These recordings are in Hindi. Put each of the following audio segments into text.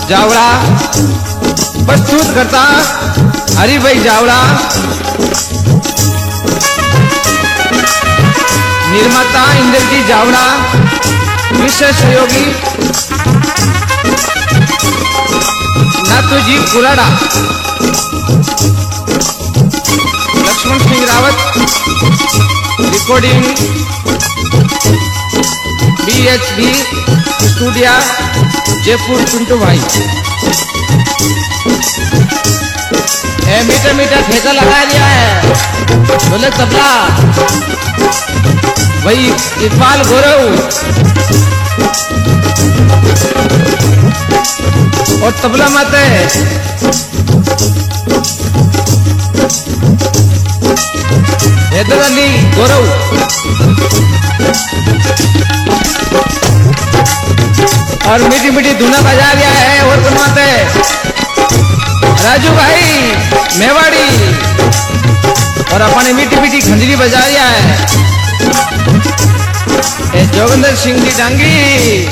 जावड़ा प्रस्तुत करता हरिभाई जावड़ा, निर्माता इंद्रजीत जावड़ा, विशेष सहयोगी Nathuji Kurada, Lakshman Singh Rawat, recording BHB studio Jaipur Pintu भाई। मीठा मीठा ठेका लगा दिया है बोले तबला भाई इकबाल गौरव और तबला मत है हैदर अली गौरव, और मीठी मीठी धुना बजा दिया है और बनवाते राजू भाई मेवाड़ी, और अपने मीठी मीठी खंजरी बजा दिया है जोगिंदर सिंह जी डांगी,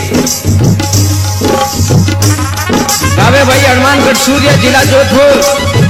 गावे भाई हनुमानगढ़ सूर्य जिला जोधपुर।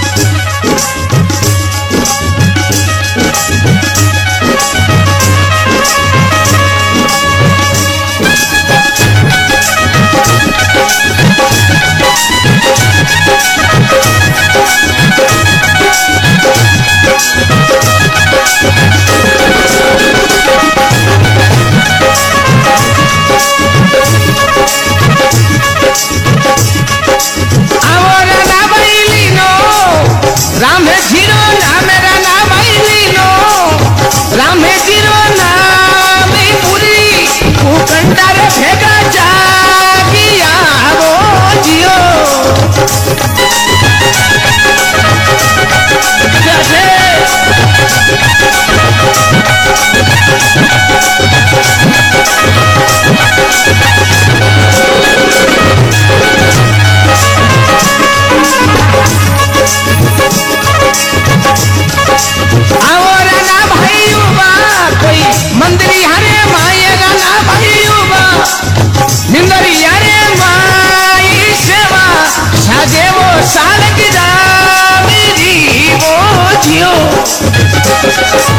साल की दावी जी वो जियो